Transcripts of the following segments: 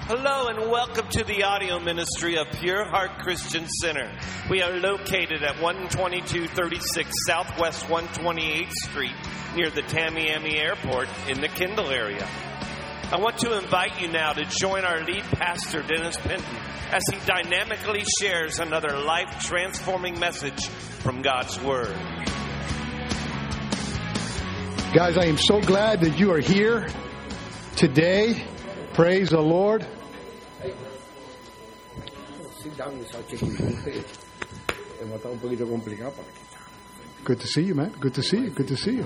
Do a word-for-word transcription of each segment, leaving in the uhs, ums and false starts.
Hello and welcome to the audio ministry of Pure Heart Christian Center. We are located at one twenty-two thirty-six Southwest one twenty-eighth Street near the Tamiami Airport in the Kendall area. I want to invite you now to join our lead pastor, Dennis Penton, as he dynamically shares another life-transforming message from God's Word. Guys, I am so glad that you are here today. Praise the Lord. Good to see you, man. Good to see you. Good to see you.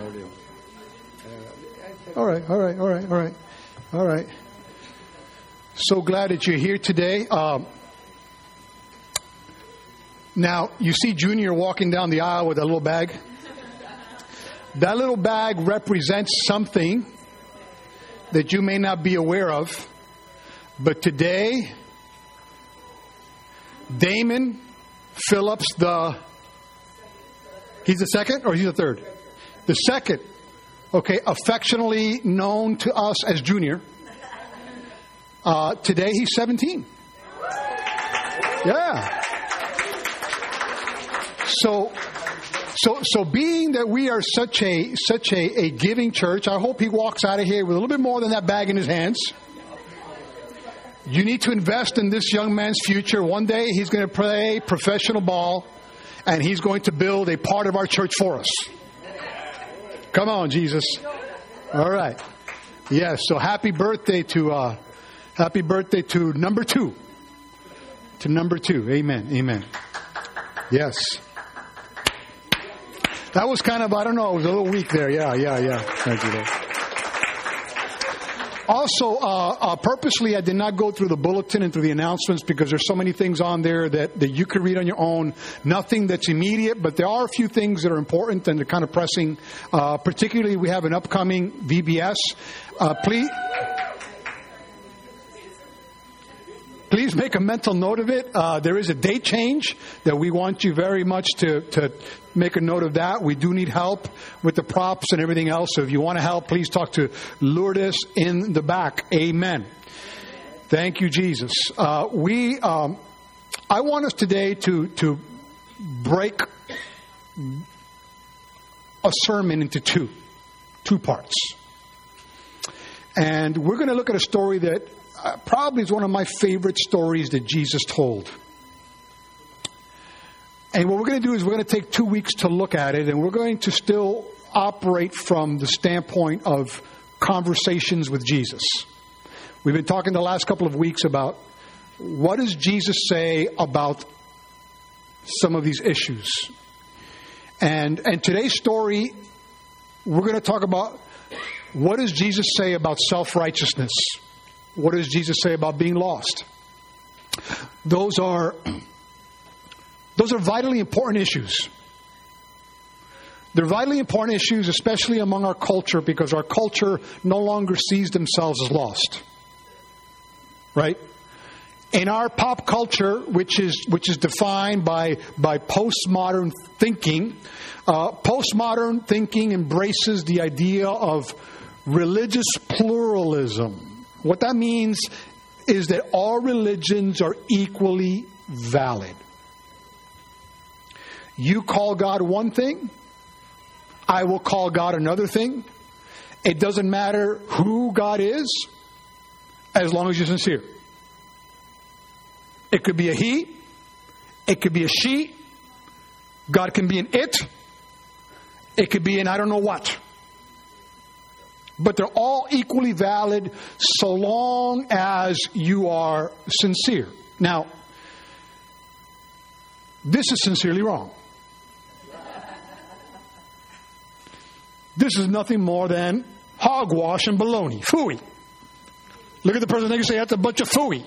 All right, all right, all right, all right, all right. So glad that you're here today. Um, now, you see Junior walking down the aisle with a little bag. That little bag represents something that you may not be aware of. But today, Damon Phillips, the, he's the second or he's the third? The second, okay, affectionately known to us as Junior. Uh, today he's seventeen. Yeah. So, so, so being that we are such a such a, a giving church, I hope he walks out of here with a little bit more than that bag in his hands. You need to invest in this young man's future. One day he's going to play professional ball, and he's going to build a part of our church for us. Come on, Jesus. All right. Yes. So happy birthday to uh, happy birthday to number two. To number two. Amen. Amen. Yes. That was kind of, I don't know, it was a little weak there. Yeah, yeah, yeah. Thank you, Lord. Also, uh, uh, purposely, I did not go through the bulletin and through the announcements because there's so many things on there that, that you could read on your own. Nothing that's immediate, but there are a few things that are important and they're kind of pressing. Uh, particularly, we have an upcoming V B S. Uh, please... Please make a mental note of it. Uh, there is a date change that we want you very much to, to make a note of that. We do need help with the props and everything else. So if you want to help, please talk to Lourdes in the back. Amen. Thank you, Jesus. Uh, we, um, I want us today to, to break a sermon into two, two parts. And we're going to look at a story that Uh, probably is one of my favorite stories that Jesus told. And what we're going to do is we're going to take two weeks to look at it, and we're going to still operate from the standpoint of conversations with Jesus. We've been talking the last couple of weeks about what does Jesus say about some of these issues. And, and today's story, we're going to talk about what does Jesus say about self-righteousness. What does Jesus say about being lost? Those are those are vitally important issues. They're vitally important issues, especially among our culture, because our culture no longer sees themselves as lost. Right? In our pop culture, which is which is defined by by postmodern thinking, uh, postmodern thinking embraces the idea of religious pluralism. What that means is that all religions are equally valid. You call God one thing, I will call God another thing. It doesn't matter who God is, as long as you're sincere. It could be a he, it could be a she, God can be an it, it could be an I don't know what. But they're all equally valid so long as you are sincere. Now, this is sincerely wrong. This is nothing more than hogwash and baloney. Phooey. Look at the person next to you and say, that's a bunch of phooey.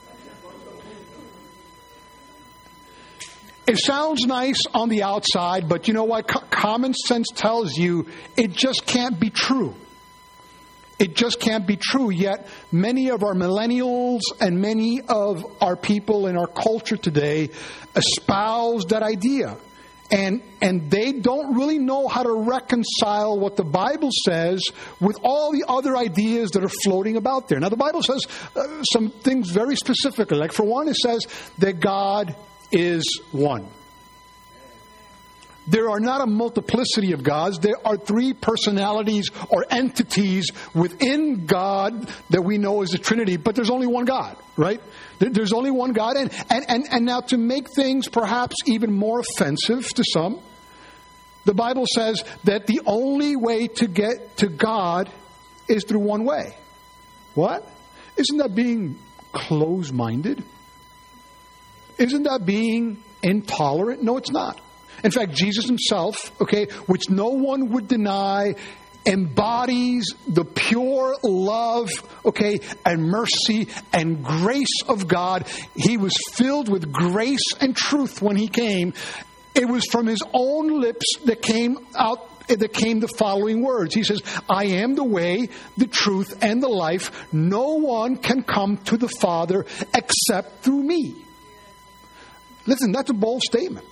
It sounds nice on the outside, but you know what? Co- common sense tells you it just can't be true. It just can't be true. Yet many of our millennials and many of our people in our culture today espouse that idea. And and they don't really know how to reconcile what the Bible says with all the other ideas that are floating about there. Now, the Bible says uh, some things very specifically. Like, for one, it says that God is one. There are not a multiplicity of gods. There are three personalities or entities within God that we know as the Trinity, but there's only one God, right? There's only one God. And, and, and, and now, to make things perhaps even more offensive to some, the Bible says that the only way to get to God is through one way. What? Isn't that being closed-minded? Isn't that being intolerant? No, it's not. In fact, Jesus himself, okay, which no one would deny, embodies the pure love, okay, and mercy and grace of God. He was filled with grace and truth when he came. It was from his own lips that came out, that came the following words. He says, I am the way, the truth, and the life. No one can come to the Father except through me. Listen, that's a bold statement.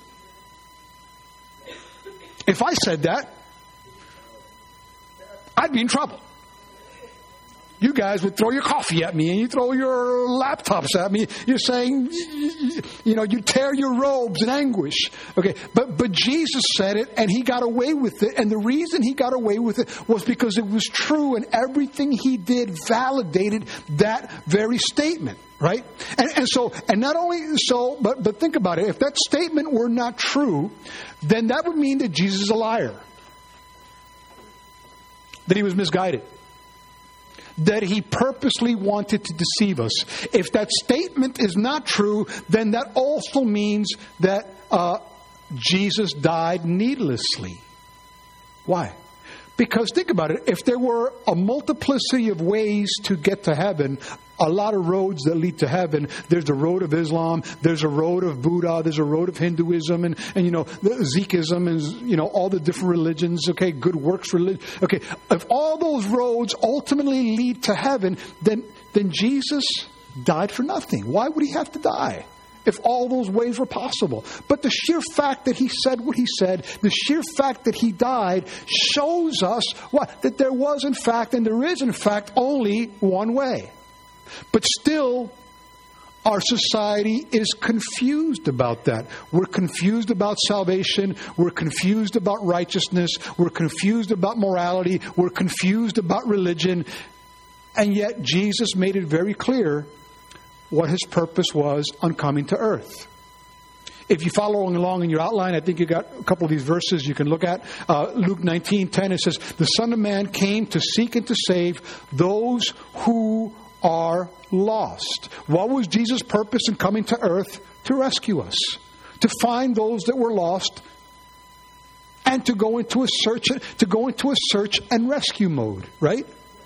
If I said that, I'd be in trouble. You guys would throw your coffee at me and you throw your laptops at me. You're saying, you know, you tear your robes in anguish. Okay, but but Jesus said it and he got away with it. And the reason he got away with it was because it was true, and everything he did validated that very statement. Right? And, and so, and not only so, but, but think about it. If that statement were not true, then that would mean that Jesus is a liar. That he was misguided. That he purposely wanted to deceive us. If that statement is not true, then that also means that uh, Jesus died needlessly. Why? Because think about it. If there were a multiplicity of ways to get to heaven, a lot of roads that lead to heaven. There's the road of Islam. There's a road of Buddha. There's a road of Hinduism, and, and you know, Sikhism, and you know, all the different religions. Okay, good works religion. Okay, if all those roads ultimately lead to heaven, then then Jesus died for nothing. Why would he have to die if all those ways were possible? But the sheer fact that he said what he said, the sheer fact that he died, shows us what? That there was in fact, and there is in fact, only one way. But still, our society is confused about that. We're confused about salvation. We're confused about righteousness. We're confused about morality. We're confused about religion. And yet, Jesus made it very clear what his purpose was on coming to earth. If you follow along in your outline, I think you got a couple of these verses you can look at. Uh, Luke nineteen ten, it says, the Son of Man came to seek and to save those who are lost. What was Jesus' purpose in coming to earth? To rescue us. To find those that were lost. And to go into a search, to go into a search and rescue mode, right?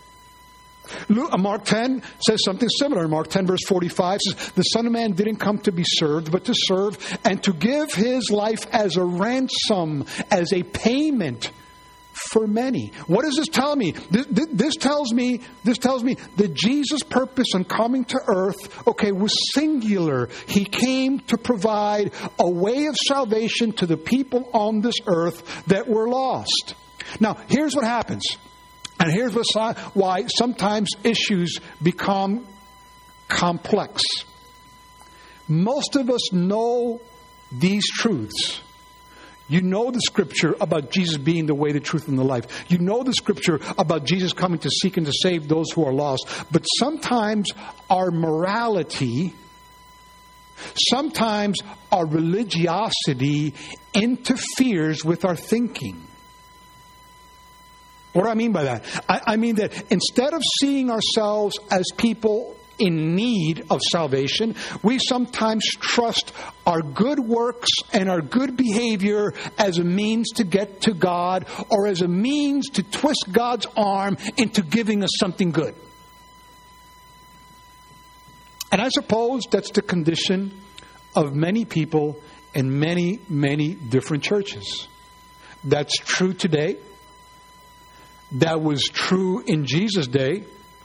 Mark ten says something similar. Mark ten verse forty-five says, the Son of Man didn't come to be served, but to serve and to give his life as a ransom, as a payment for many. What does this tell me? This, this tells me, this tells me that Jesus' purpose in coming to earth, okay, was singular. He came to provide a way of salvation to the people on this earth that were lost. Now, here's what happens. And here's why sometimes issues become complex. Most of us know these truths. You know the scripture about Jesus being the way, the truth, and the life. You know the scripture about Jesus coming to seek and to save those who are lost. But sometimes our morality, sometimes our religiosity interferes with our thinking. What do I mean by that? I, I mean that instead of seeing ourselves as people in need of salvation, we sometimes trust our good works and our good behavior as a means to get to God, or as a means to twist God's arm into giving us something good. And I suppose that's the condition of many people in many, many different churches. That's true today. That was true in Jesus' day.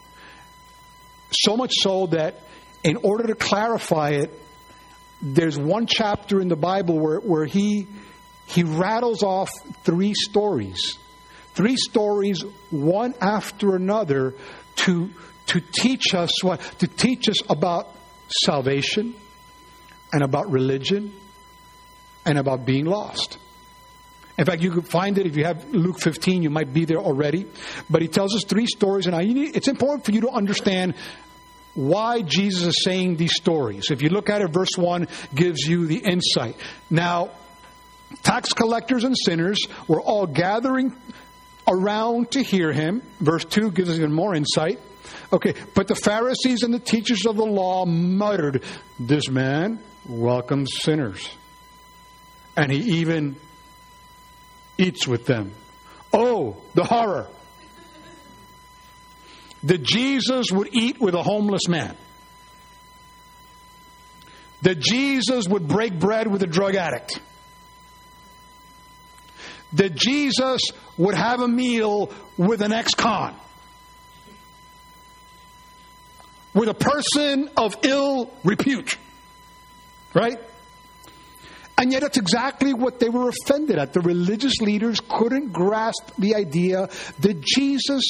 So much so that in order to clarify it, there's one chapter in the Bible where, where he he rattles off three stories. Three stories, one after another, to, to teach us what? To teach us about salvation and about religion and about being lost. In fact, you could find it if you have Luke fifteen. You might be there already. But he tells us three stories. And I, you need, it's important for you to understand why Jesus is saying these stories. If you look at it, verse one gives you the insight. Now, tax collectors and sinners were all gathering around to hear him. Verse two gives us even more insight. Okay, but the Pharisees and the teachers of the law muttered, "This man welcomes sinners, and he even eats with them." Oh, the horror. That Jesus would eat with a homeless man. That Jesus would break bread with a drug addict. That Jesus would have a meal with an ex-con. With a person of ill repute. Right? And yet it's exactly what they were offended at. The religious leaders couldn't grasp the idea that Jesus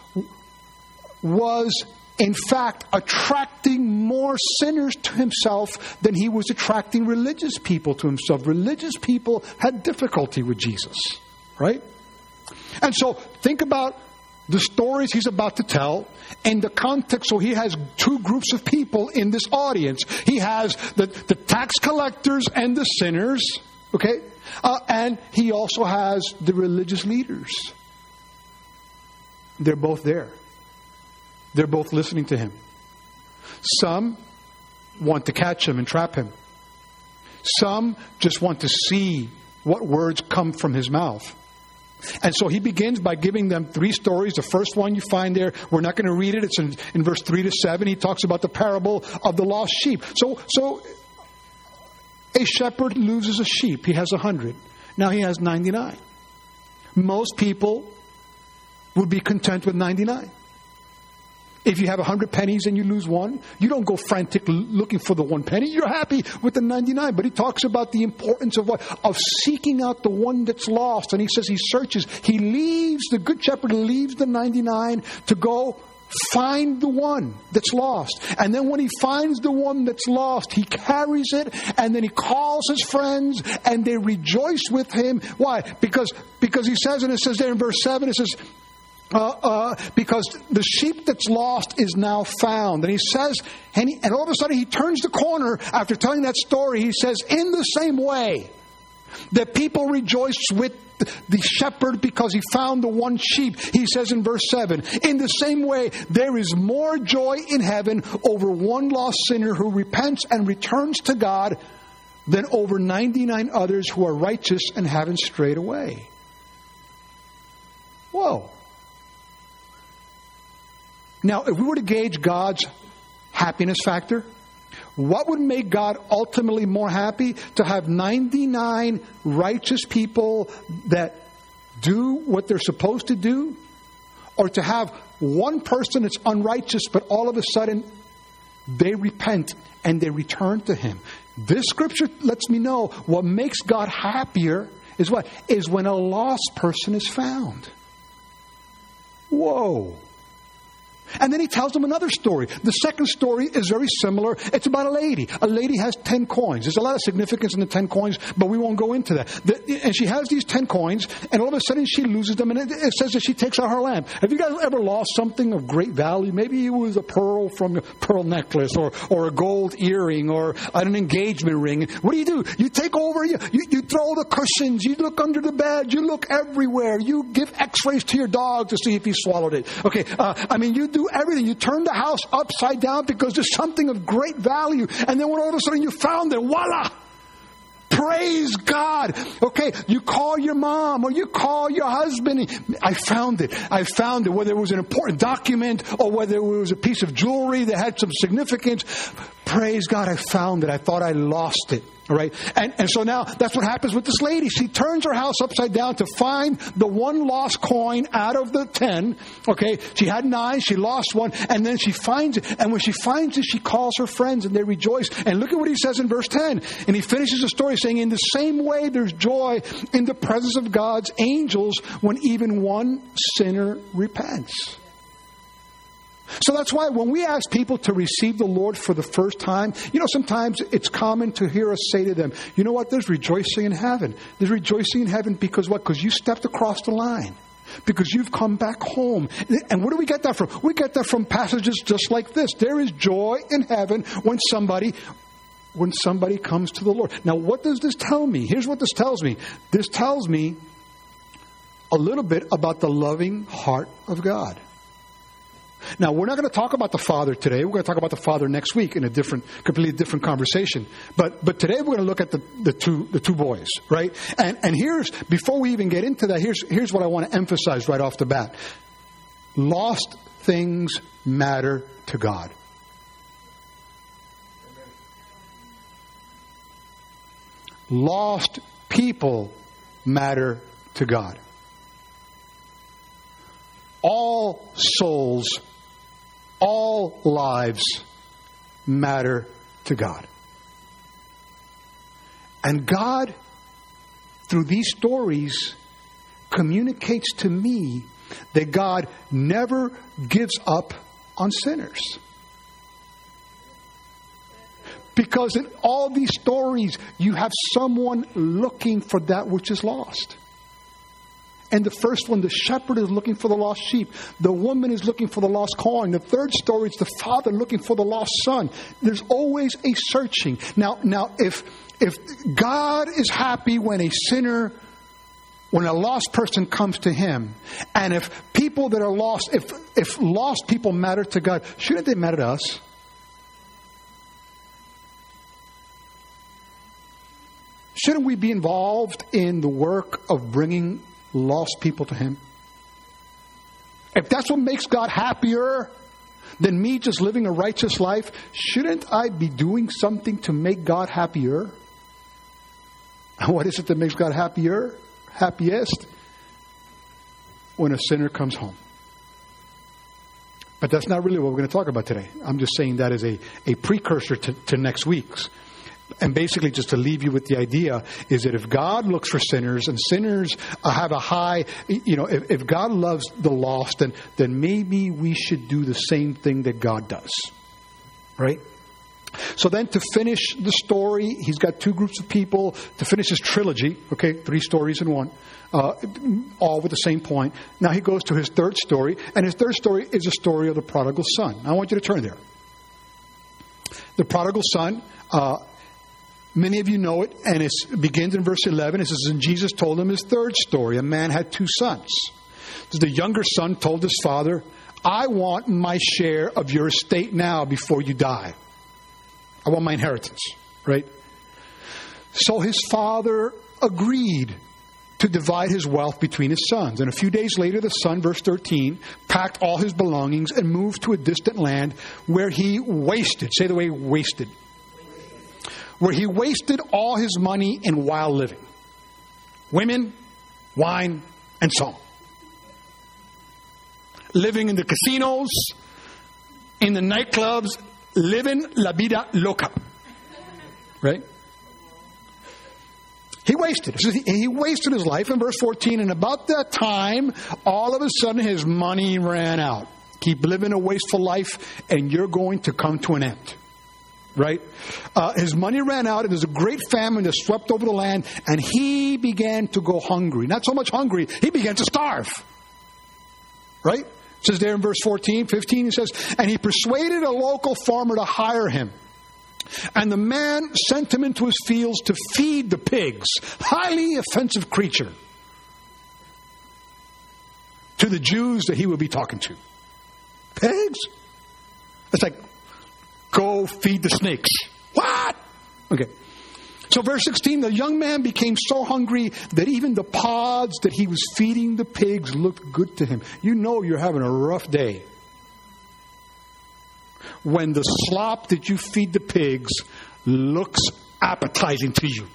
was, in fact, attracting more sinners to himself than he was attracting religious people to himself. Religious people had difficulty with Jesus, right? And so think about the stories he's about to tell and the context. So he has two groups of people in this audience. He has the, the tax collectors and the sinners, okay? Uh, and he also has the religious leaders. They're both there. They're both listening to him. Some want to catch him and trap him. Some just want to see what words come from his mouth. And so he begins by giving them three stories. The first one you find there, we're not going to read it. It's in, in verse three to seven. He talks about the parable of the lost sheep. So, so a shepherd loses a sheep. He has a hundred. Now he has ninety-nine. Most people would be content with ninety-nine. If you have a hundred pennies and you lose one, you don't go frantic looking for the one penny. You're happy with the ninety-nine. But he talks about the importance of what? Of seeking out the one that's lost. And he says he searches. He leaves, the good shepherd leaves the ninety-nine to go find the one that's lost. And then when he finds the one that's lost, he carries it and then he calls his friends and they rejoice with him. Why? Because, because he says, and it says there in verse seven, it says, Uh, uh, because the sheep that's lost is now found. And he says, and, he, and all of a sudden he turns the corner after telling that story. He says, in the same way that people rejoice with the shepherd because he found the one sheep, he says in verse seven, in the same way there is more joy in heaven over one lost sinner who repents and returns to God than over ninety-nine others who are righteous and haven't strayed away. Whoa. Now, if we were to gauge God's happiness factor, what would make God ultimately more happy? To have ninety-nine righteous people that do what they're supposed to do? Or to have one person that's unrighteous, but all of a sudden they repent and they return to Him? This scripture lets me know what makes God happier is what? Is when a lost person is found. Whoa. And then he tells them another story. The second story is very similar. It's about a lady. A lady has ten coins. There's a lot of significance in the ten coins, but we won't go into that. The, and she has these ten coins, and all of a sudden she loses them, and it, it says that she takes out her lamp. Have you guys ever lost something of great value? Maybe it was a pearl from a pearl necklace, or, or a gold earring, or an engagement ring. What do you do? You take over, you, you, you throw the cushions, you look under the bed, you look everywhere. You give x-rays to your dog to see if he swallowed it. Okay, uh, I mean, you do everything. You turn the house upside down because there's something of great value. And then when all of a sudden you found it, voila! Praise God. Okay, you call your mom or you call your husband. I found it. I found it. Whether it was an important document or whether it was a piece of jewelry that had some significance. praise God, I found it. I thought I lost it. All right. And, and so now that's what happens with this lady. She turns her house upside down to find the one lost coin out of the ten. Okay. She had nine. She lost one. And then she finds it. And when she finds it, she calls her friends and they rejoice. And look at what he says in verse ten. And he finishes the story saying, in the same way, there's joy in the presence of God's angels when even one sinner repents. So that's why when we ask people to receive the Lord for the first time, you know, sometimes it's common to hear us say to them, you know what, there's rejoicing in heaven. There's rejoicing in heaven because what? Because you stepped across the line. Because you've come back home. And where do we get that from? We get that from passages just like this. There is joy in heaven when somebody, when somebody comes to the Lord. Now, what does this tell me? Here's what this tells me. This tells me a little bit about the loving heart of God. Now, we're not going to talk about the Father today. We're going to talk about the Father next week in a different, completely different conversation. But but today we're going to look at the, the two the two boys, right? And and here's, before we even get into that, here's here's what I want to emphasize right off the bat. Lost things matter to God. Lost people matter to God. All souls, all lives matter to God. And God, through these stories, communicates to me that God never gives up on sinners. Because in all these stories, you have someone looking for that which is lost. And the first one, the shepherd is looking for the lost sheep. The woman is looking for the lost coin. The third story is the father looking for the lost son. There's always a searching. Now, now, if if God is happy when a sinner, when a lost person comes to him, and if people that are lost, if if lost people matter to God, shouldn't they matter to us? Shouldn't we be involved in the work of bringing lost people to him? If that's what makes God happier than me just living a righteous life, shouldn't I be doing something to make God happier? And what is it that makes God happier? Happiest? When a sinner comes home. But that's not really what we're going to talk about today. I'm just saying that as a, a precursor to, to next week's. And basically, just to leave you with the idea, is that if God looks for sinners and sinners have a high, you know, if, if God loves the lost, then, then maybe we should do the same thing that God does. Right? So then to finish the story, he's got two groups of people to finish his trilogy. Okay, three stories in one, uh, all with the same point. Now he goes to his third story, and his third story is a story of the prodigal son. I want you to turn there. The prodigal son, uh, many of you know it, and it begins in verse eleven. It says, and Jesus told him his third story. A man had two sons. The younger son told his father, I want my share of your estate now before you die. I want my inheritance, right? So his father agreed to divide his wealth between his sons. And a few days later, the son, verse thirteen, packed all his belongings and moved to a distant land where he wasted. Say the word wasted. Where he wasted all his money in wild living. Women, wine, and song. Living in the casinos, in the nightclubs, living la vida loca. Right? He wasted. He wasted his life in verse fourteen, and about that time, all of a sudden his money ran out. Keep living a wasteful life, and you're going to come to an end. Right? Uh, his money ran out, and there's a great famine that swept over the land, and he began to go hungry. Not so much hungry, he began to starve. Right? It says there in verse fourteen, fifteen, it says, and he persuaded a local farmer to hire him. And the man sent him into his fields to feed the pigs. Highly offensive creature to the Jews that he would be talking to. Pigs? It's like, go feed the snakes. What? Okay. So verse sixteen, the young man became so hungry that even the pods that he was feeding the pigs looked good to him. You know you're having a rough day when the slop that you feed the pigs looks appetizing to you.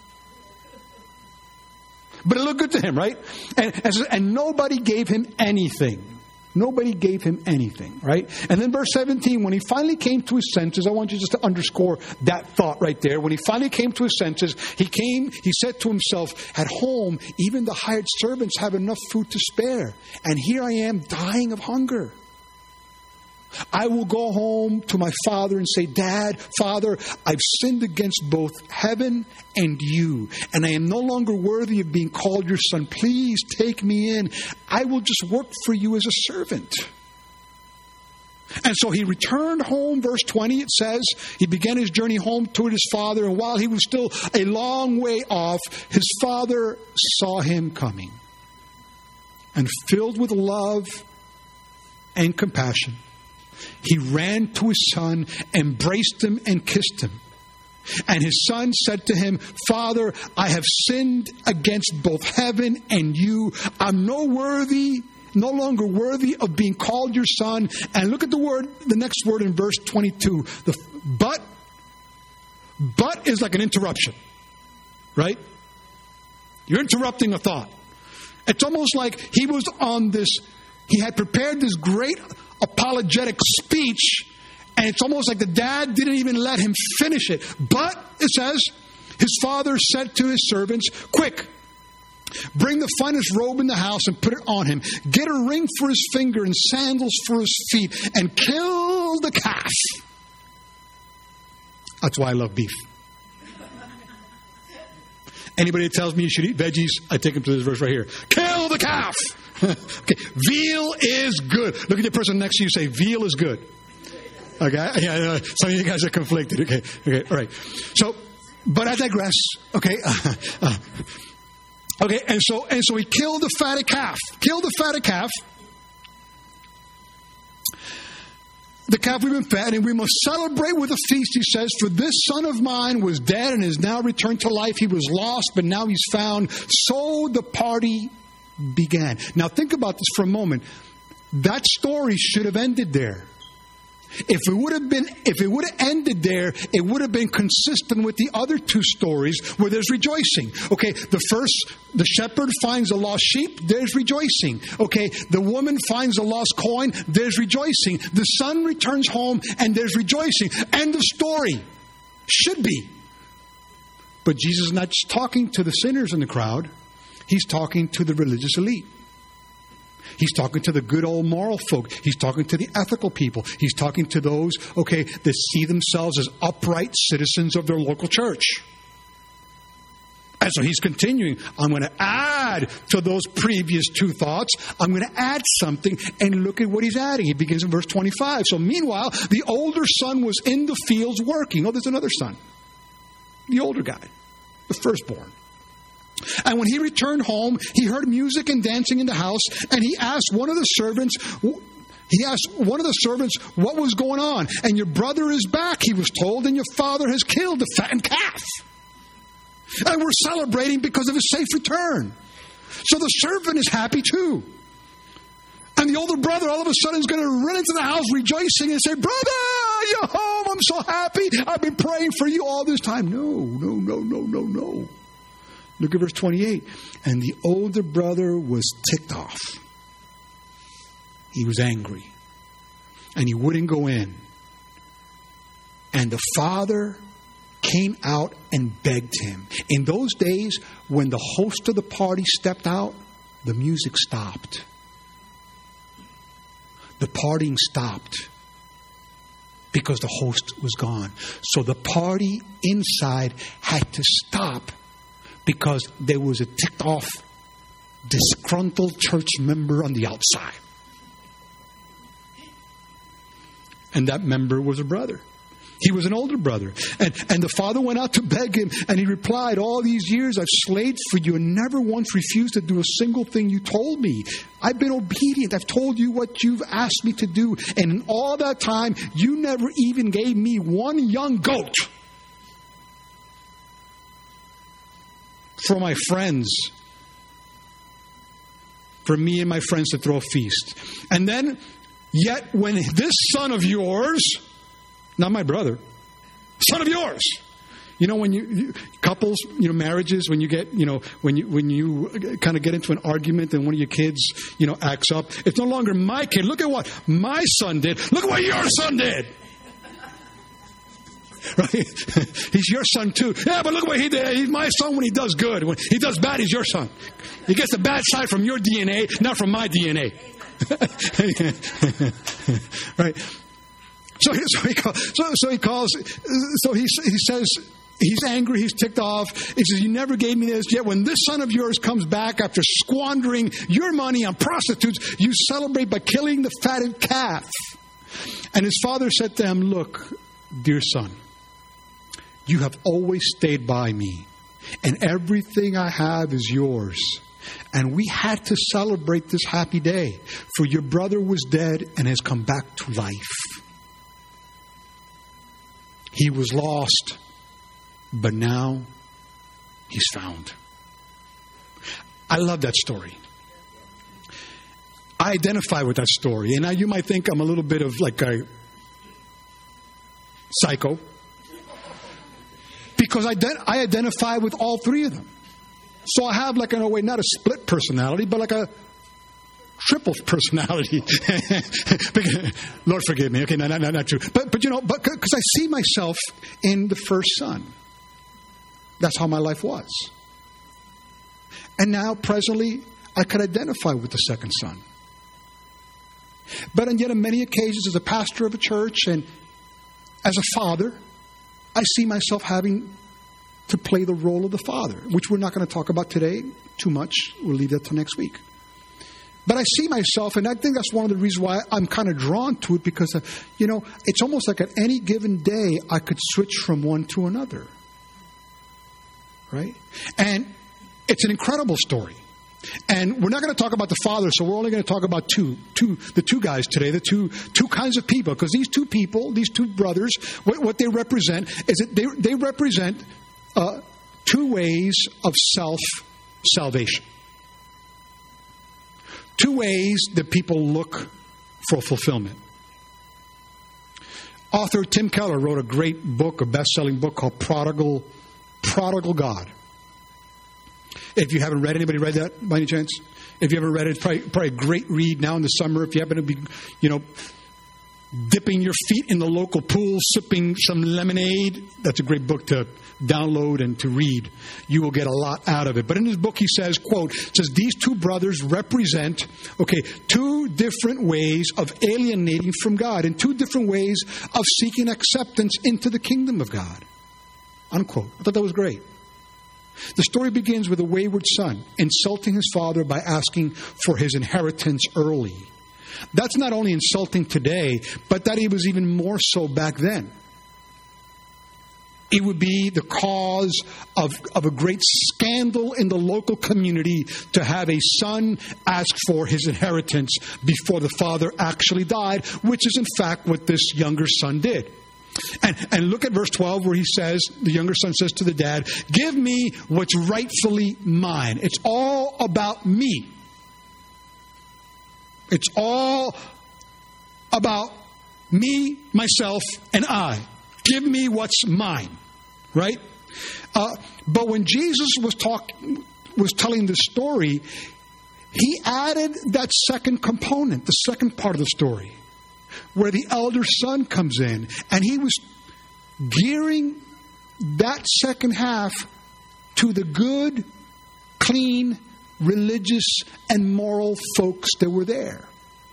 But it looked good to him, right? And, and, and nobody gave him anything. Nobody gave him anything, right? And then verse seventeen, when he finally came to his senses, I want you just to underscore that thought right there. When he finally came to his senses, he came, he said to himself, at home, even the hired servants have enough food to spare. And here I am dying of hunger. I will go home to my father and say, Dad, Father, I've sinned against both heaven and you, and I am no longer worthy of being called your son. Please take me in. I will just work for you as a servant. And so he returned home, verse twenty, it says, he began his journey home toward his father, and while he was still a long way off, his father saw him coming. And filled with love and compassion, he ran to his son, embraced him, and kissed him. And his son said to him, Father, I have sinned against both heaven and you. I'm no worthy, no longer worthy of being called your son. And look at the word, the next word in verse twenty-two. The but, but is like an interruption, right? You're interrupting a thought. It's almost like he was on this, he had prepared this great apologetic speech, and it's almost like the dad didn't even let him finish it. But, it says, his father said to his servants, quick, bring the finest robe in the house and put it on him. Get a ring for his finger and sandals for his feet, and kill the calf. That's why I love beef. Anybody that tells me you should eat veggies, I take him to this verse right here. Kill the calf. Okay, veal is good. Look at the person next to you, say, veal is good. Okay, yeah, uh, some of you guys are conflicted. Okay, okay, all right. So, but I digress. Okay, uh, uh, okay, and so and so he killed the fatted calf. Killed the fatted calf. The calf we've been fed, and we must celebrate with a feast, he says, for this son of mine was dead and is now returned to life. He was lost, but now he's found. So the party began. Now think about this for a moment. That story should have ended there. If it would have been, if it would have ended there, it would have been consistent with the other two stories where there's rejoicing. Okay, the first, the shepherd finds a lost sheep, there's rejoicing. Okay, the woman finds a lost coin, there's rejoicing. The son returns home and there's rejoicing. End of story. Should be. But Jesus is not just talking to the sinners in the crowd. He's talking to the religious elite. He's talking to the good old moral folk. He's talking to the ethical people. He's talking to those, okay, that see themselves as upright citizens of their local church. And so he's continuing. I'm going to add to those previous two thoughts. I'm going to add something, and look at what he's adding. He begins in verse twenty-five. So meanwhile, the older son was in the fields working. Oh, there's another son. The older guy. The firstborn. And when he returned home, he heard music and dancing in the house, and he asked one of the servants, he asked one of the servants what was going on. And your brother is back, he was told, and your father has killed the fattened calf. And we're celebrating because of his safe return. So the servant is happy too. And the older brother all of a sudden is going to run into the house rejoicing and say, brother, you're home, I'm so happy, I've been praying for you all this time. No, no, no, no, no, no. Look at verse twenty-eight. And the older brother was ticked off. He was angry. And he wouldn't go in. And the father came out and begged him. In those days, when the host of the party stepped out, the music stopped. The partying stopped because the host was gone. So the party inside had to stop because there was a ticked off, disgruntled church member on the outside. And that member was a brother. He was an older brother. And, and the father went out to beg him, and he replied, all these years I've slaved for you and never once refused to do a single thing you told me. I've been obedient. I've told you what you've asked me to do. And in all that time, you never even gave me one young goat for my friends, for me and my friends to throw a feast. And then, yet when this son of yours Not my brother. Son of yours. You know, when you, you couples, you know, marriages, when you get, you know, when you when you kind of get into an argument and one of your kids, you know, acts up, it's no longer my kid. Look at what my son did. Look at what your son did. Right? He's your son too. Yeah, but look what he did. He's my son when he does good. When he does bad, he's your son. He gets the bad side from your D N A, not from my D N A. Right? So, so he calls. So, so he calls. So he he says. He's angry. He's ticked off. He says, you never gave me this. Yet when this son of yours comes back after squandering your money on prostitutes, you celebrate by killing the fatted calf. And his father said to him, look, dear son, you have always stayed by me, and everything I have is yours. And we had to celebrate this happy day, for your brother was dead and has come back to life. He was lost, but now he's found. I love that story. I identify with that story. And now you might think I'm a little bit of like a psycho, because I, de- I identify with all three of them. So I have like, in a way, not a split personality, but like a triple personality. Lord forgive me. Okay, no, no, no, not true. But, but you know, but because I see myself in the first son. That's how my life was. And now, presently, I could identify with the second son. But and yet, on many occasions, as a pastor of a church and as a father, I see myself having to play the role of the father, which we're not going to talk about today too much. We'll leave that till next week. But I see myself, and I think that's one of the reasons why I'm kind of drawn to it, because, uh, you know, it's almost like at any given day, I could switch from one to another. Right? And it's an incredible story. And we're not going to talk about the father, so we're only going to talk about two, two, the two guys today, the two, two kinds of people. Because these two people, these two brothers, what, what they represent is that they, they represent uh, two ways of self-salvation. Two ways that people look for fulfillment. Author Tim Keller wrote a great book, a best-selling book called Prodigal Prodigal God. If you haven't read, anybody read that by any chance? If you haven't read it, it's probably, probably a great read now in the summer. If you happen to be, you know, dipping your feet in the local pool, sipping some lemonade, that's a great book to download and to read. You will get a lot out of it. But in his book, he says, quote, says, these two brothers represent, okay, two different ways of alienating from God and two different ways of seeking acceptance into the kingdom of God. Unquote. I thought that was great. The story begins with a wayward son insulting his father by asking for his inheritance early. That's not only insulting today, but that it was even more so back then. It would be the cause of, of a great scandal in the local community to have a son ask for his inheritance before the father actually died, which is in fact what this younger son did. And, and look at verse twelve where he says, the younger son says to the dad, give me what's rightfully mine. It's all about me. It's all about me, myself, and I. Give me what's mine. Right? Uh, but when Jesus was talk, was telling the story, he added that second component, the second part of the story, where the elder son comes in, and he was gearing that second half to the good, clean, religious, and moral folks that were there.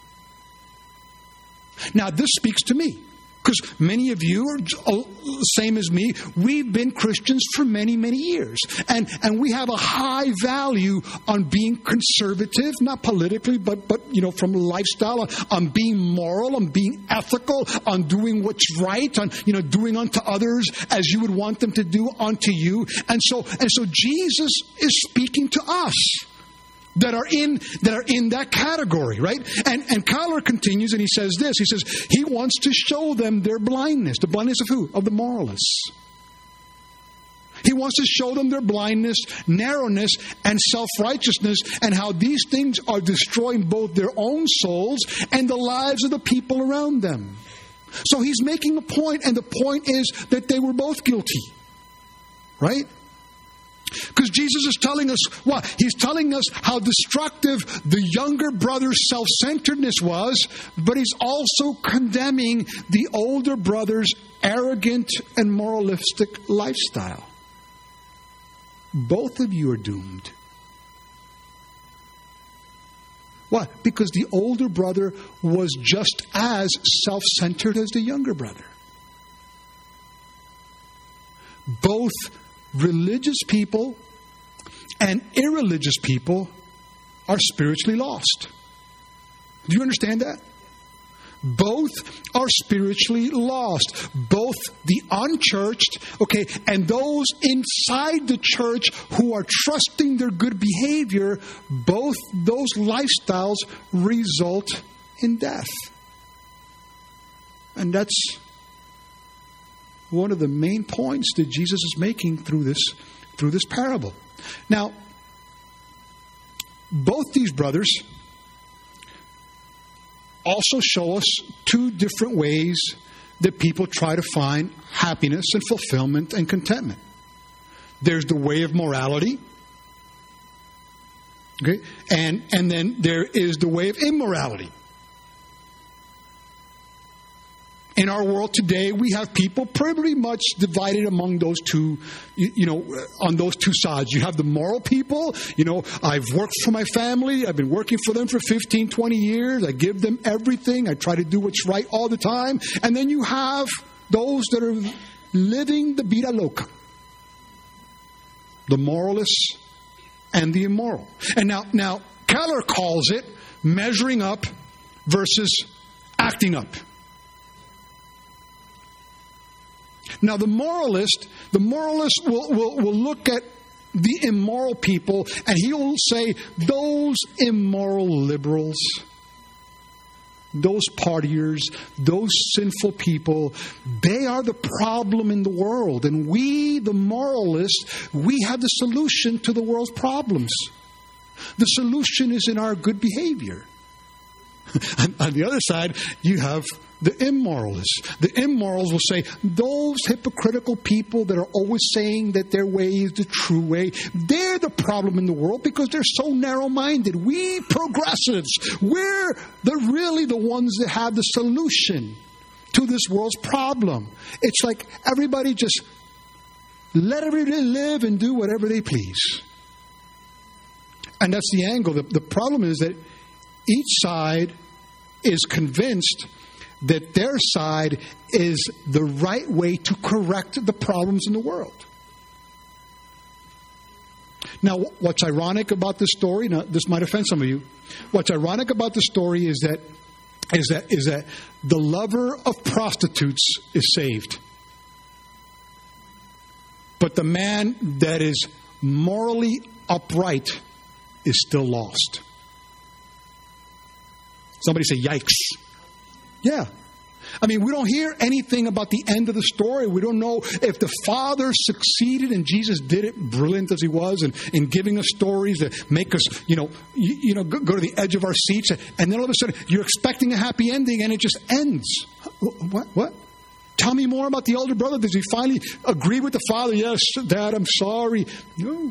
Now, this speaks to me, because many of you are same as me. We've been Christians for many, many years. And and we have a high value on being conservative, not politically, but, but you know, from lifestyle, on, on being moral, on being ethical, on doing what's right, on, you know, doing unto others as you would want them to do unto you. And so and so Jesus is speaking to us that are in that are in that category, right? And and Keller continues and he says this. He says he wants to show them their blindness. The blindness of who? Of the moralists. He wants to show them their blindness, narrowness, and self-righteousness, and how these things are destroying both their own souls and the lives of the people around them. So he's making a point, and the point is that they were both guilty. Right? Because Jesus is telling us what? He's telling us how destructive the younger brother's self-centeredness was, but he's also condemning the older brother's arrogant and moralistic lifestyle. Both of you are doomed. Why? Because the older brother was just as self-centered as the younger brother. Both religious people and irreligious people are spiritually lost. Do you understand that? Both are spiritually lost. Both the unchurched, okay, and those inside the church who are trusting their good behavior, both those lifestyles result in death. And that's one of the main points that Jesus is making through this, through this parable. Now, both these brothers also show us two different ways that people try to find happiness and fulfillment and contentment. There's the way of morality, okay, and and then there is the way of immorality. In our world today, we have people pretty much divided among those two, you, you know, on those two sides. You have the moral people. You know, I've worked for my family. I've been working for them for fifteen, twenty years. I give them everything. I try to do what's right all the time. And then you have those that are living the vida loca. The moralists and the immoral. And now, now Keller calls it measuring up versus acting up. Now, the moralist, the moralist will, will, will look at the immoral people, and he'll say, those immoral liberals, those partiers, those sinful people, they are the problem in the world. And we, the moralists, we have the solution to the world's problems. The solution is in our good behavior. On the other side, you have the immoralists. The immorals will say, those hypocritical people that are always saying that their way is the true way, they're the problem in the world because they're so narrow-minded. We progressives, we're the really the ones that have the solution to this world's problem. It's like everybody just let everybody live and do whatever they please. And that's the angle. The, the problem is that each side is convinced that their side is the right way to correct the problems in the world. Now, what's ironic about this story, now this might offend some of you, what's ironic about the story is that is that is that the lover of prostitutes is saved. But the man that is morally upright is still lost. Somebody say, yikes. Yeah. I mean, we don't hear anything about the end of the story. We don't know if the father succeeded and Jesus did it, brilliant as he was, and in giving us stories that make us, you know, you, you know, go, go to the edge of our seats. And then all of a sudden, you're expecting a happy ending, and it just ends. What? What? Tell me more about the older brother. Does he finally agree with the father? Yes, Dad, I'm sorry. No.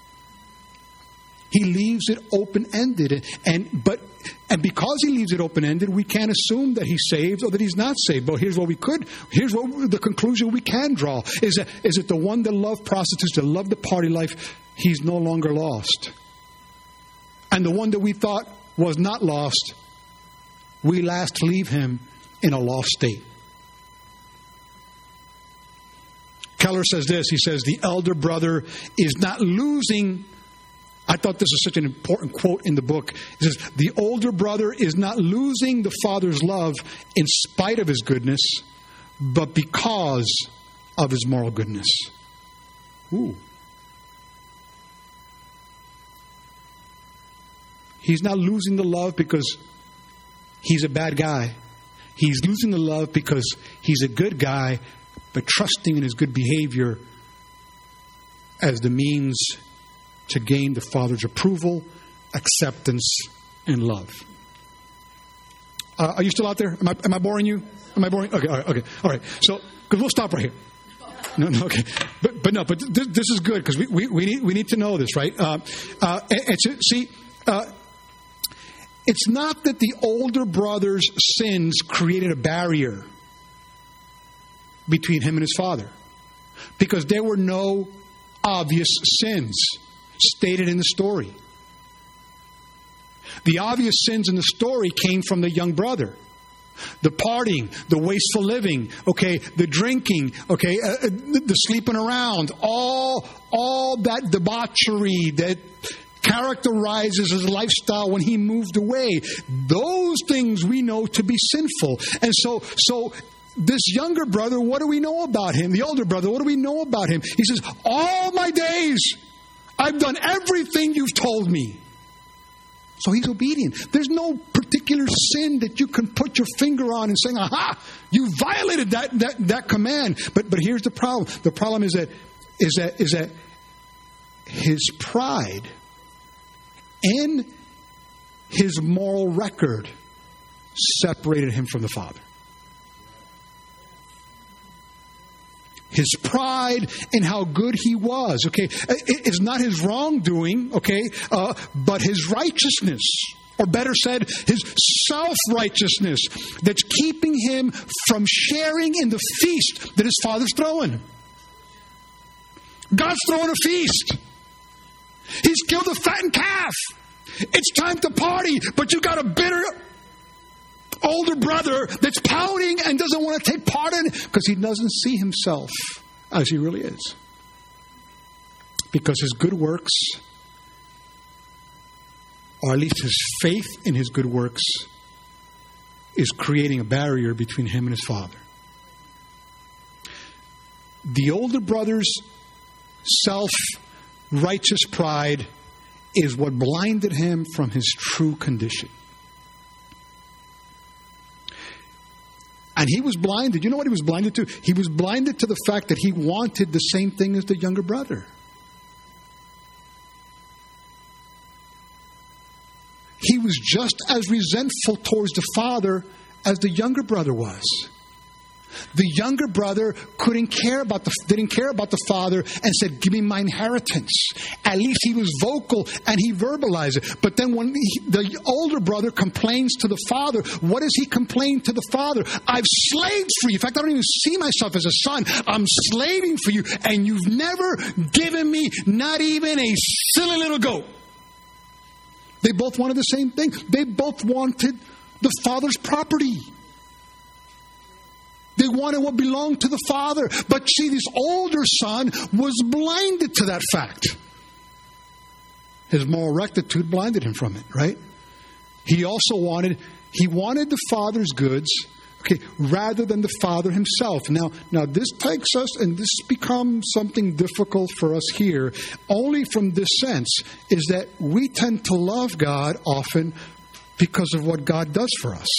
He leaves it open-ended, and, and but and because he leaves it open-ended, we can't assume that he's saved or that he's not saved. But here's what we could, here's what the conclusion we can draw is that is that the one that loved prostitutes, that loved the party life, he's no longer lost, and the one that we thought was not lost, we last leave him in a lost state. Keller says this. He says the elder brother is not losing. I thought this was such an important quote in the book. It says, the older brother is not losing the father's love in spite of his goodness, but because of his moral goodness. Ooh. He's not losing the love because he's a bad guy. He's losing the love because he's a good guy, but trusting in his good behavior as the means to gain the Father's approval, acceptance, and love. Uh, are you still out there? Am I, am I boring you? Am I boring? Okay, all right, okay, all right. So, because we'll stop right here. No, no, okay. But, but no, but th- this is good because we, we, we, need, we need to know this, right? Uh, uh, and, and so, see, uh, it's not that the older brother's sins created a barrier between him and his father, because there were no obvious sins stated in the story. The obvious sins in the story came from the young brother. The partying, the wasteful living, okay, the drinking, okay, uh, the, the sleeping around, all, all that debauchery that characterizes his lifestyle when he moved away. Those things we know to be sinful. And so, so this younger brother, what do we know about him? The older brother, what do we know about him? He says, all my days, I've done everything you've told me. So he's obedient. There's no particular sin that you can put your finger on and say, aha, you violated that, that, that command. But but here's the problem. The problem is that is that is that his pride and his moral record separated him from the Father. His pride and how good he was, okay, it's not his wrongdoing, okay, uh, but his righteousness, or better said, his self-righteousness that's keeping him from sharing in the feast that his father's throwing. God's throwing a feast. He's killed a fattened calf. It's time to party, but you got a bitter older brother that's pouting and doesn't want to take part in it because he doesn't see himself as he really is. Because his good works, or at least his faith in his good works, is creating a barrier between him and his father. The older brother's self-righteous pride is what blinded him from his true condition. And he was blinded. You know what he was blinded to? He was blinded to the fact that he wanted the same thing as the younger brother. He was just as resentful towards the father as the younger brother was. The younger brother couldn't care about the didn't care about the father and said, "Give me my inheritance." At least he was vocal and he verbalized it. But then when he, the older brother complains to the father, what does he complain to the father? "I've slaved for you. In fact, I don't even see myself as a son. I'm slaving for you, and you've never given me not even a silly little goat." They both wanted the same thing. They both wanted the father's property. They wanted what belonged to the father. But see, this older son was blinded to that fact. His moral rectitude blinded him from it, right? He also wanted, he wanted the father's goods, okay, rather than the father himself. Now, now this takes us, and this becomes something difficult for us here, only from this sense, is that we tend to love God often because of what God does for us.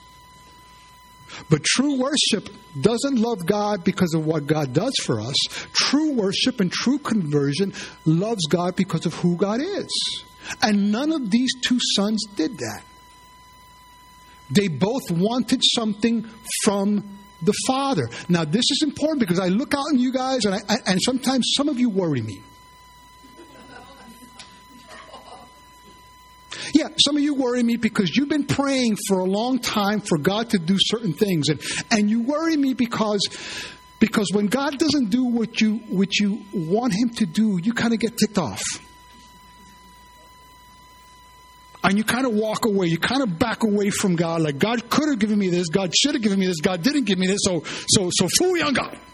But true worship doesn't love God because of what God does for us. True worship and true conversion loves God because of who God is. And none of these two sons did that. They both wanted something from the Father. Now, this is important because I look out on you guys, and, I, and sometimes some of you worry me. Yeah, some of you worry me because you've been praying for a long time for God to do certain things. And, and you worry me because, because when God doesn't do what you, what you want Him to do, you kind of get ticked off. And you kind of walk away. You kind of back away from God. Like, God could have given me this. God should have given me this. God didn't give me this. So, so, so fooey on God.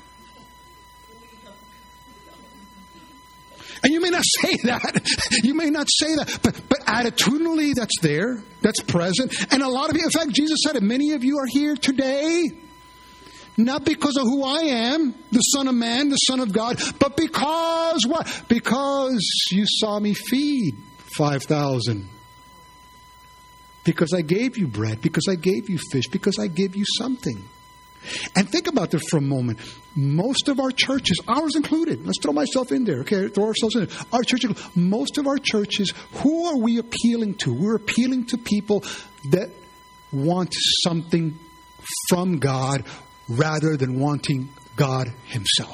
And you may not say that. You may not say that. But, but attitudinally, that's there. That's present. And a lot of you, in fact, Jesus said it. Many of you are here today, not because of who I am, the Son of Man, the Son of God, but because what? Because you saw me feed five thousand. Because I gave you bread. Because I gave you fish. Because I gave you something. And think about this for a moment. Most of our churches, ours included, let's throw myself in there, okay, throw ourselves in there. Our church, most of our churches, who are we appealing to? We're appealing to people that want something from God rather than wanting God himself.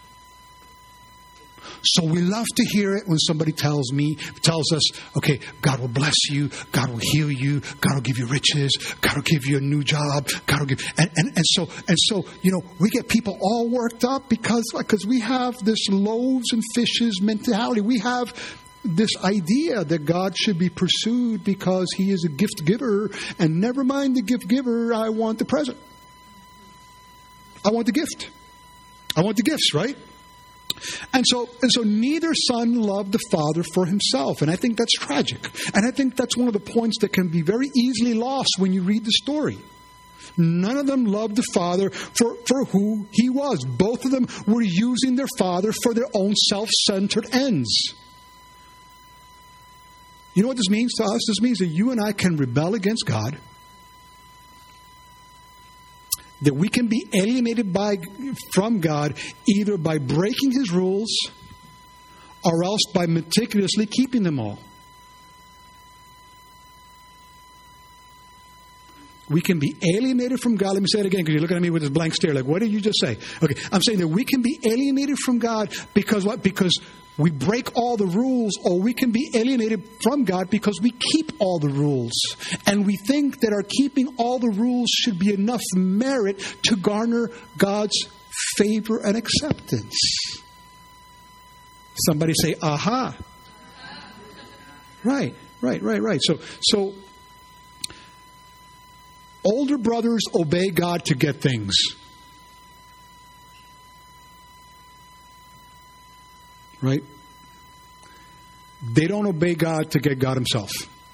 So we love to hear it when somebody tells me, tells us, okay, God will bless you, God will heal you, God will give you riches, God will give you a new job, God will give, and, and, and so, and so, you know, we get people all worked up because, because we have this loaves and fishes mentality. We have this idea that God should be pursued because he is a gift giver, and never mind the gift giver, I want the present. I want the gift. I want the gifts, right? And so, and so neither son loved the father for himself. And I think that's tragic. And I think that's one of the points that can be very easily lost when you read the story. None of them loved the father for, for who he was. Both of them were using their father for their own self-centered ends. You know what this means to us? This means that you and I can rebel against God, that we can be alienated by from God either by breaking his rules or else by meticulously keeping them all. We can be alienated from God. Let me say it again because you're looking at me with this blank stare like, what did you just say? Okay, I'm saying that we can be alienated from God because what? Because we break all the rules, or we can be alienated from God because we keep all the rules. And we think that our keeping all the rules should be enough merit to garner God's favor and acceptance. Somebody say, aha. Right, right, right, right. So, so older brothers obey God to get things. Right? They don't obey God to get God himself.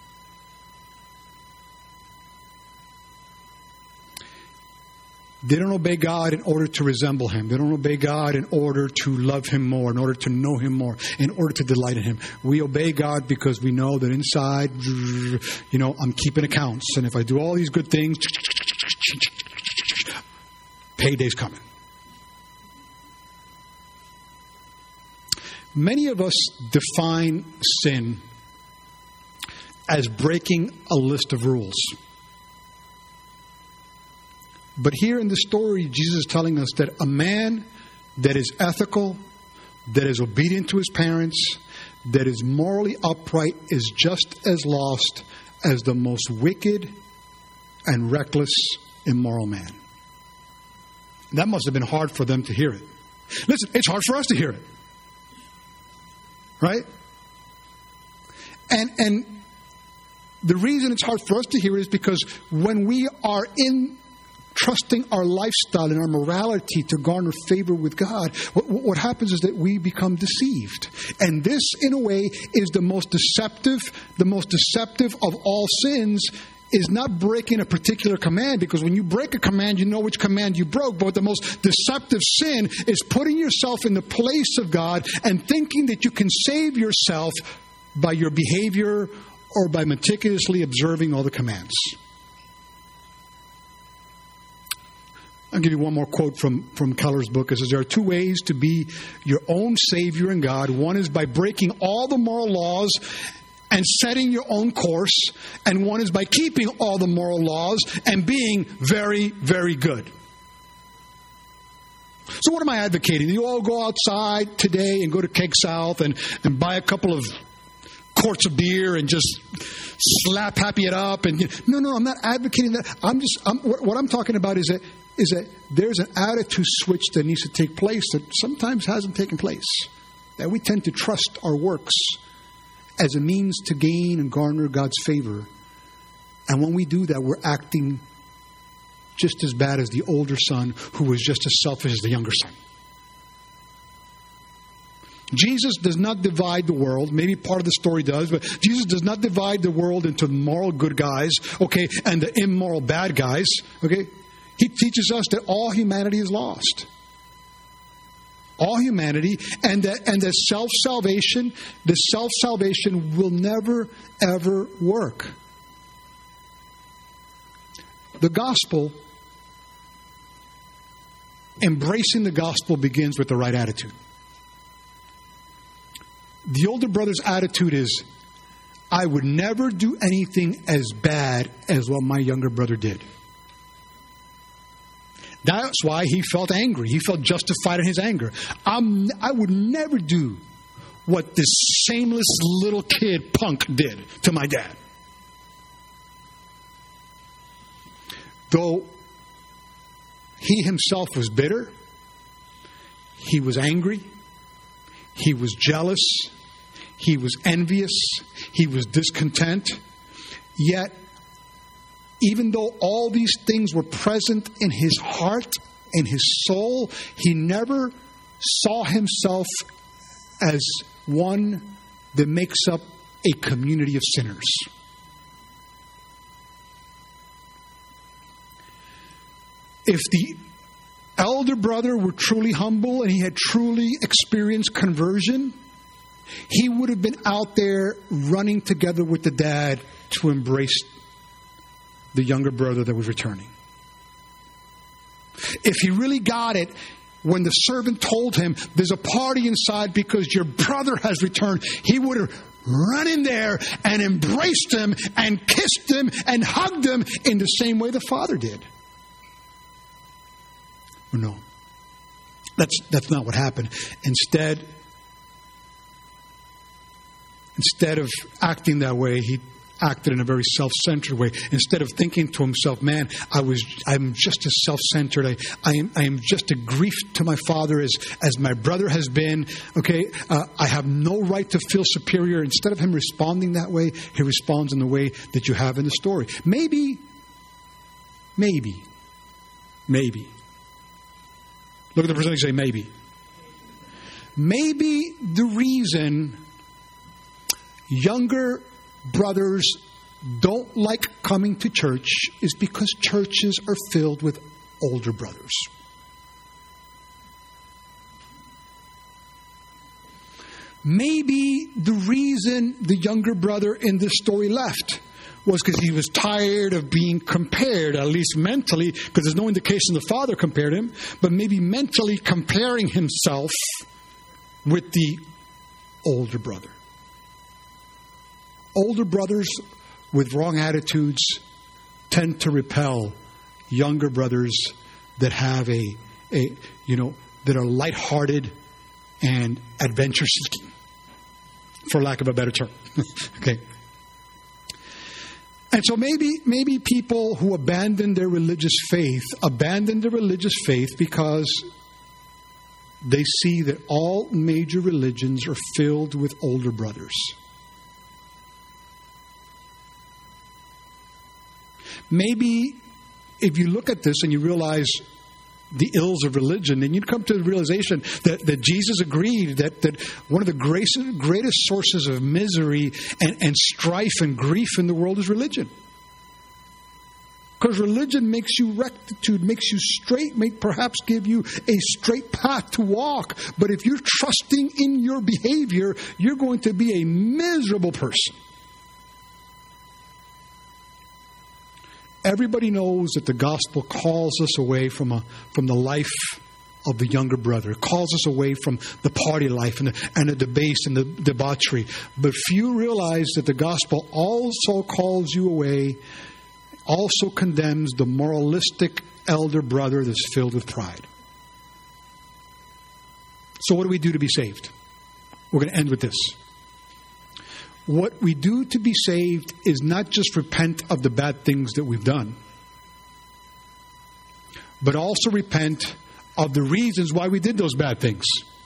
They don't obey God in order to resemble him. They don't obey God in order to love him more, in order to know him more, in order to delight in him. We obey God because we know that inside, you know, I'm keeping accounts. And if I do all these good things, payday's coming. Many of us define sin as breaking a list of rules. But here in the story, Jesus is telling us that a man that is ethical, that is obedient to his parents, that is morally upright, is just as lost as the most wicked and reckless, immoral man. That must have been hard for them to hear it. Listen, it's hard for us to hear it. Right? And and the reason it's hard for us to hear it is because when we are in trusting our lifestyle and our morality to garner favor with God, what, what happens is that we become deceived. And this, in a way, is the most deceptive, the most deceptive of all sins, is not breaking a particular command, because when you break a command, you know which command you broke. But the most deceptive sin is putting yourself in the place of God and thinking that you can save yourself by your behavior or by meticulously observing all the commands. I'll give you one more quote from, from Keller's book. It says, there are two ways to be your own Savior in God. One is by breaking all the moral laws and setting your own course, and one is by keeping all the moral laws and being very, very good. So what am I advocating? You all go outside today and go to Keg South and, and buy a couple of quarts of beer and just slap happy it up. And no, no, I'm not advocating that. I'm just I'm, what I'm talking about is that is that there's an attitude switch that needs to take place that sometimes hasn't taken place. That we tend to trust our works as a means to gain and garner God's favor. And when we do that, we're acting just as bad as the older son, who was just as selfish as the younger son. Jesus does not divide the world. Maybe part of the story does, but Jesus does not divide the world into moral good guys, okay, and the immoral bad guys, okay? He teaches us that all humanity is lost. All humanity, and that and that self-salvation, the self-salvation will never, ever work. The gospel, embracing the gospel, begins with the right attitude. The older brother's attitude is, I would never do anything as bad as what my younger brother did. That's why he felt angry. He felt justified in his anger. I'm, I would never do what this shameless little kid punk did to my dad. Though he himself was bitter, he was angry, he was jealous, he was envious, he was discontent, yet even though all these things were present in his heart and his soul, he never saw himself as one that makes up a community of sinners. If the elder brother were truly humble and he had truly experienced conversion, he would have been out there running together with the dad to embrace the younger brother that was returning. If he really got it, when the servant told him, there's a party inside because your brother has returned, he would have run in there and embraced him and kissed him and hugged him in the same way the father did. No, that's that's not what happened. Instead, instead of acting that way, he acted in a very self-centered way. Instead of thinking to himself, man, I was, I'm just as self-centered. I, I am, I am just a grief to my father as, as my brother has been. Okay, uh, I have no right to feel superior. Instead of him responding that way, he responds in the way that you have in the story. Maybe, maybe, maybe. Look at the person and say, maybe. Maybe the reason younger brothers don't like coming to church is because churches are filled with older brothers. Maybe the reason the younger brother in this story left was because he was tired of being compared, at least mentally, because there's no indication the father compared him, but maybe mentally comparing himself with the older brother. Older brothers with wrong attitudes tend to repel younger brothers that have a, a you know, that are lighthearted and adventure-seeking, for lack of a better term. Okay. And so maybe maybe people who abandon their religious faith abandon their religious faith because they see that all major religions are filled with older brothers. Maybe if you look at this and you realize the ills of religion, then you'd come to the realization that, that Jesus agreed that, that one of the greatest, greatest sources of misery and, and strife and grief in the world is religion. Because religion makes you rectitude, makes you straight, may perhaps give you a straight path to walk. But if you're trusting in your behavior, you're going to be a miserable person. Everybody knows that the gospel calls us away from a from the life of the younger brother. It calls us away from the party life and the, and the debase and the debauchery. But few realize that the gospel also calls you away, also condemns the moralistic elder brother that's filled with pride. So what do we do to be saved? We're going to end with this. What we do to be saved is not just repent of the bad things that we've done, but also repent of the reasons why we did those bad things.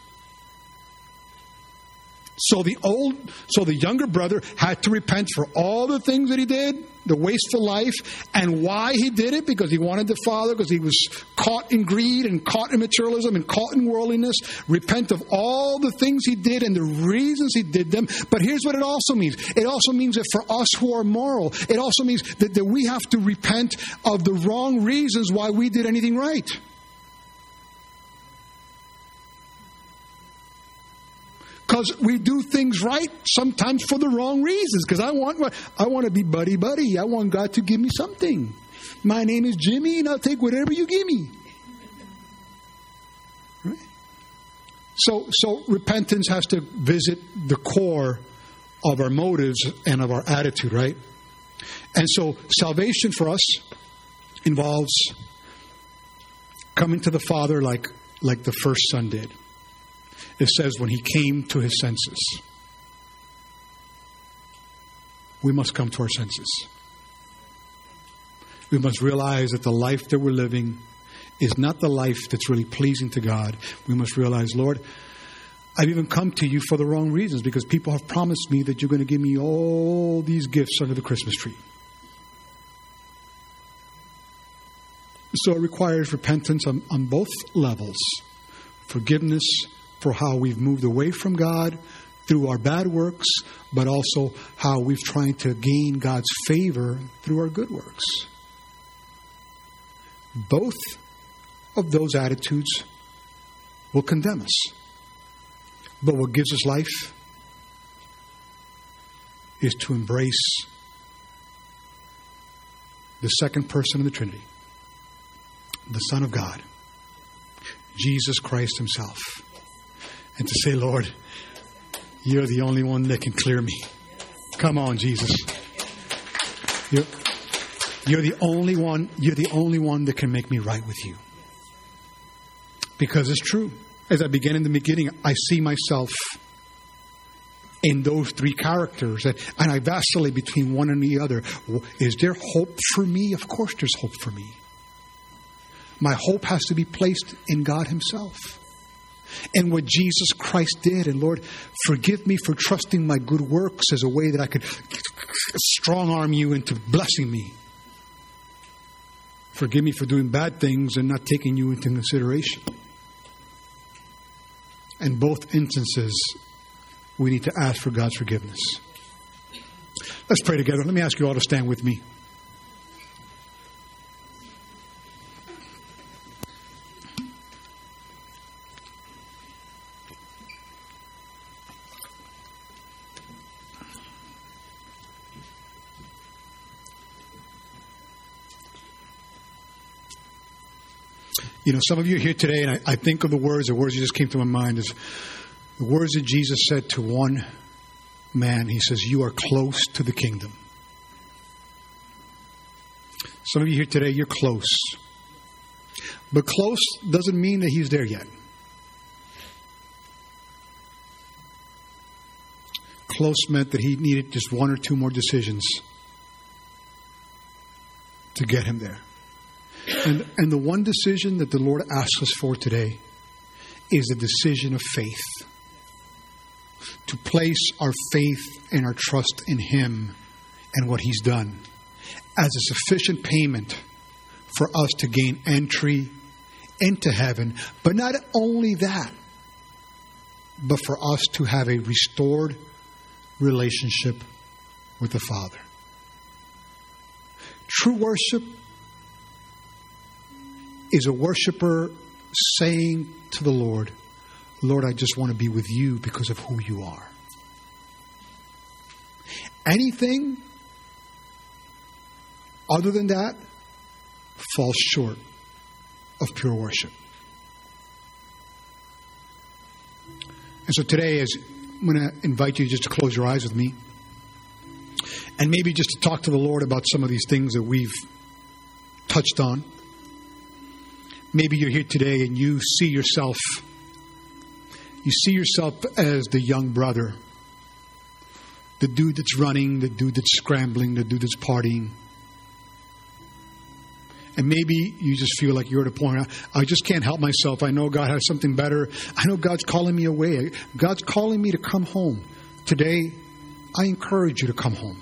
So the old, so the younger brother had to repent for all the things that he did, the wasteful life, and why he did it, because he wanted the father, because he was caught in greed and caught in materialism and caught in worldliness. Repent of all the things he did and the reasons he did them. But here's what it also means. It also means that for us who are moral, it also means that, that we have to repent of the wrong reasons why we did anything right. Because we do things right sometimes for the wrong reasons. Because I want I want to be buddy-buddy. I want God to give me something. My name is Jimmy, and I'll take whatever you give me. Right? So, so repentance has to visit the core of our motives and of our attitude, right? And so salvation for us involves coming to the Father like, like the first son did. It says when he came to his senses. We must come to our senses. We must realize that the life that we're living is not the life that's really pleasing to God. We must realize, Lord, I've even come to you for the wrong reasons because people have promised me that you're going to give me all these gifts under the Christmas tree. So it requires repentance on, on both levels. Forgiveness for how we've moved away from God through our bad works, but also how we've tried to gain God's favor through our good works. Both of those attitudes will condemn us. But what gives us life is to embrace the second person of the Trinity, the Son of God, Jesus Christ himself. And to say, Lord, you're the only one that can clear me. Come on, Jesus. You're, you're the only one, you're the only one that can make me right with you. Because it's true. As I began in the beginning, I see myself in those three characters. And, and I vacillate between one and the other. Is there hope for me? Of course there's hope for me. My hope has to be placed in God himself. And what Jesus Christ did. And Lord, forgive me for trusting my good works as a way that I could strong arm you into blessing me. Forgive me for doing bad things and not taking you into consideration. In both instances, we need to ask for God's forgiveness. Let's pray together. Let me ask you all to stand with me. You know, some of you are here today, and I, I think of the words, the words that just came to my mind is the words that Jesus said to one man. He says, you are close to the kingdom. Some of you here today, you're close. But close doesn't mean that he's there yet. Close meant that he needed just one or two more decisions to get him there. And, and the one decision that the Lord asks us for today is the decision of faith. To place our faith and our trust in him and what he's done as a sufficient payment for us to gain entry into heaven. But not only that, but for us to have a restored relationship with the Father. True worship is a worshiper saying to the Lord, Lord, I just want to be with you because of who you are. Anything other than that falls short of pure worship. And so today, as I'm going to invite you just to close your eyes with me and maybe just to talk to the Lord about some of these things that we've touched on. Maybe you're here today and you see yourself, you see yourself as the young brother, the dude that's running, the dude that's scrambling, the dude that's partying. And maybe you just feel like you're at a point, I just can't help myself. I know God has something better. I know God's calling me away. God's calling me to come home. Today, I encourage you to come home.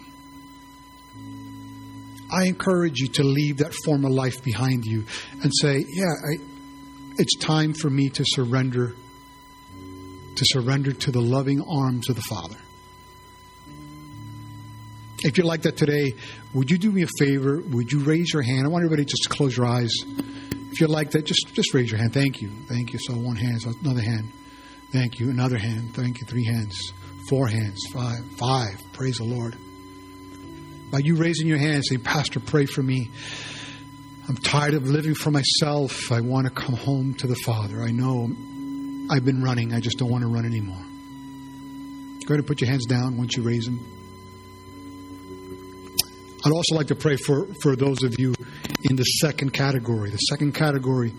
I encourage you to leave that former life behind you and say, yeah, I, it's time for me to surrender, to surrender to the loving arms of the Father. If you're like that today, would you do me a favor? Would you raise your hand? I want everybody just to close your eyes. If you're like that, just, just raise your hand. Thank you. Thank you. So one hand, so another hand. Thank you. Another hand. Thank you. Three hands. Four hands. Five. Five. Praise the Lord. By you raising your hand saying, Pastor, pray for me. I'm tired of living for myself. I want to come home to the Father. I know I've been running. I just don't want to run anymore. Go ahead and put your hands down once you raise them. I'd also like to pray for, for those of you in the second category. The second category,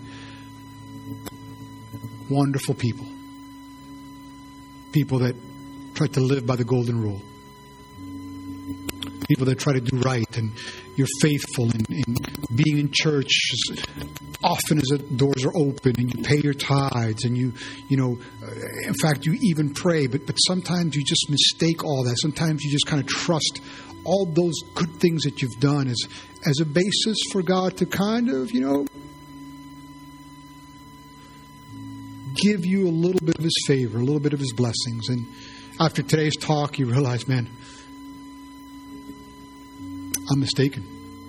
wonderful people. People that try to live by the golden rule. People that try to do right, and you're faithful in, in being in church as often as the doors are open, and you pay your tithes, and you, you know, in fact, you even pray. But but sometimes you just mistake all that. Sometimes you just kind of trust all those good things that you've done as as a basis for God to kind of, you know, give you a little bit of His favor, a little bit of His blessings. And after today's talk, you realize, man, I'm mistaken.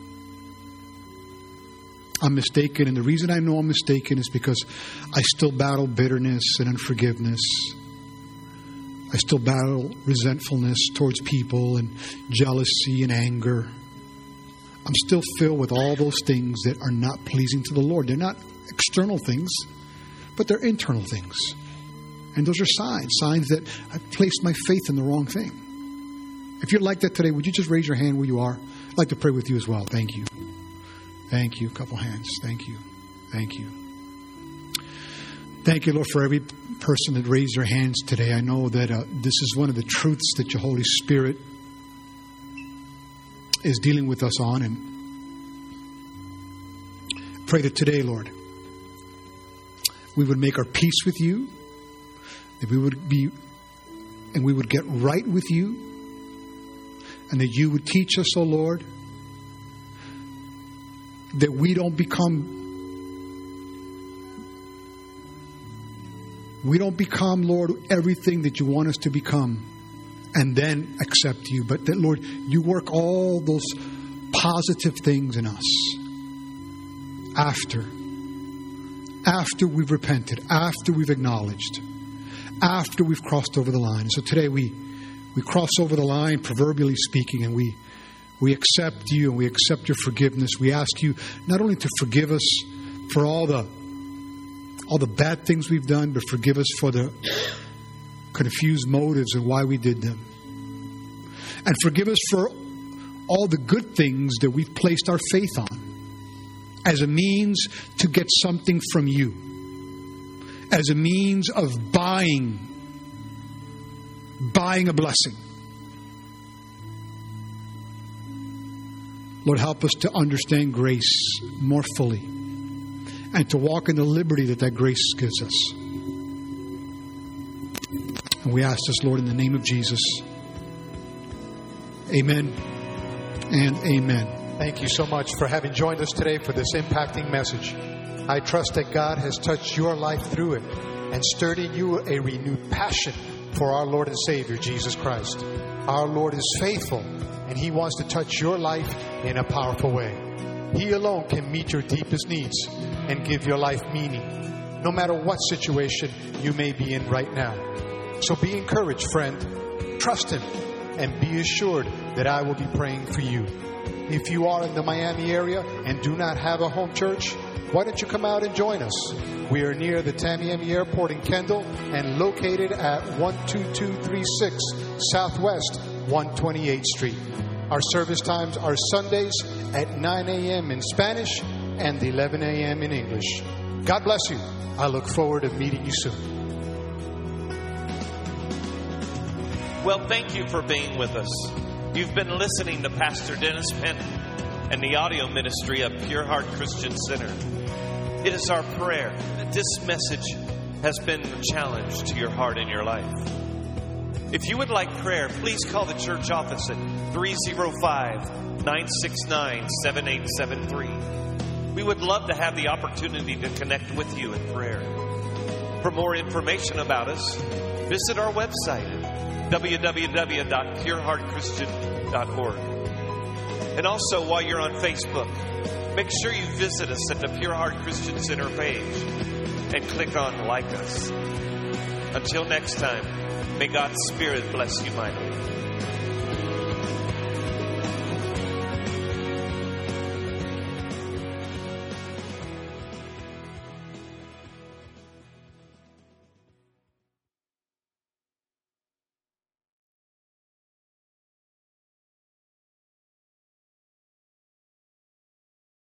I'm mistaken. And the reason I know I'm mistaken is because I still battle bitterness and unforgiveness. I still battle resentfulness towards people and jealousy and anger. I'm still filled with all those things that are not pleasing to the Lord. They're not external things, but they're internal things. And those are signs, signs that I've placed my faith in the wrong thing. If you're like that today, would you just raise your hand where you are? I'd like to pray with you as well. Thank you. Thank you. A couple hands. Thank you. Thank you. Thank you, Lord, for every person that raised their hands today. I know that uh, this is one of the truths that your Holy Spirit is dealing with us on. And pray that today, Lord, we would make our peace with you, that we would be, and we would get right with you, and that you would teach us, oh Lord, that we don't become we don't become, Lord, everything that you want us to become and then accept you. But that, Lord, you work all those positive things in us after. After we've repented, after we've acknowledged, after we've crossed over the line. So today we, we cross over the line, proverbially speaking, and we we accept you and we accept your forgiveness. We ask you not only to forgive us for all the all the bad things we've done, but forgive us for the confused motives and why we did them. And forgive us for all the good things that we've placed our faith on as a means to get something from you, as a means of buying, buying a blessing. Lord, help us to understand grace more fully and to walk in the liberty that that grace gives us. And we ask this, Lord, in the name of Jesus. Amen and amen. Thank you so much for having joined us today for this impacting message. I trust that God has touched your life through it and stirred in you a renewed passion for our Lord and Savior, Jesus Christ. Our Lord is faithful, and He wants to touch your life in a powerful way. He alone can meet your deepest needs and give your life meaning, no matter what situation you may be in right now. So be encouraged, friend. Trust Him and be assured that I will be praying for you. If you are in the Miami area and do not have a home church, why don't you come out and join us? We are near the Tamiami Airport in Kendall and located at one two two three six Southwest one hundred twenty-eighth Street. Our service times are Sundays at nine a.m. in Spanish and eleven a.m. in English. God bless you. I look forward to meeting you soon. Well, thank you for being with us. You've been listening to Pastor Dennis Penn and the audio ministry of Pure Heart Christian Center. It is our prayer that this message has been a challenge to your heart and your life. If you would like prayer, please call the church office at three oh five, nine six nine, seven eight seven three. We would love to have the opportunity to connect with you in prayer. For more information about us, visit our website at w w w dot pure heart christian dot org. And also, while you're on Facebook, make sure you visit us at the Pure Heart Christian Center page and click on Like Us. Until next time, may God's Spirit bless you mightily.